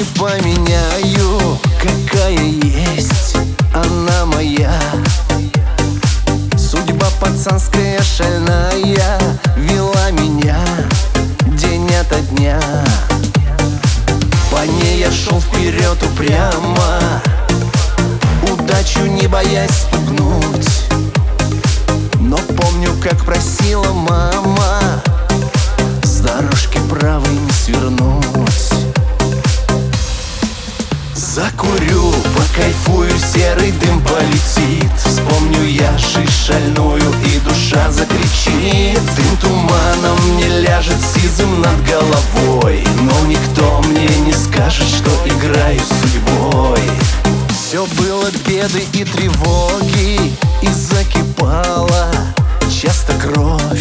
поменяю, какая есть она моя. Судьба пацанская шальная вела меня день ото дня. По ней я шел вперед упрямо, удачу не боясь спугнуть. Но помню, как просила мама, с дорожки правой не свернуть. Закурю, покайфую, серый дым полетит. Вспомню я жизнь шальную, и душа закричит. Дым туманом мне ляжет сизым над головой, но никто мне не скажет, что играю с судьбой. Все было беды и тревоги, и закипала часто кровь.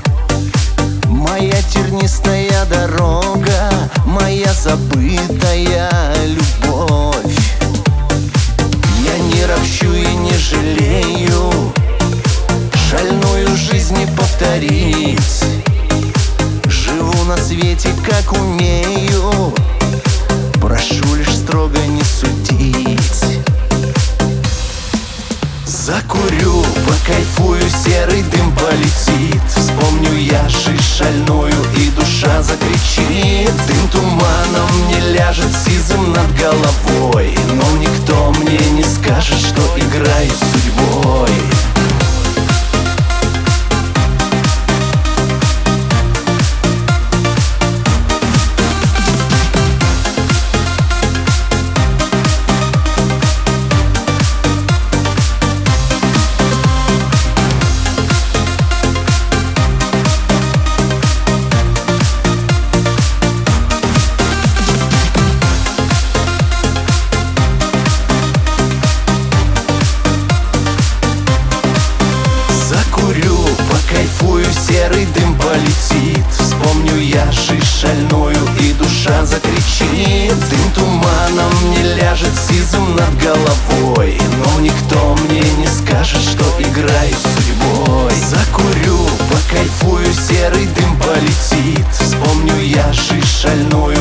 Моя тернистая дорога, моя забытая любовь. Я не ропщу и не жалею, шальную жизнь не повторить. Живу на свете как умею, прошу лишь строго не судить. Закурю, покайфую, серый дым полетит. Вспомню я жизнь шальную, и душа закричит. Дым туманом мне ляжет сизым над головой, но никто мне не скажет, что играю с судьбой. Кайфую, серый дым полетит. Вспомню я жизнь шальную, и душа закричит. Дым туманом мне ляжет сизым над головой, но никто мне не скажет, что играю с судьбой. Закурю, покайфую, серый дым полетит. Вспомню я жизнь шальную,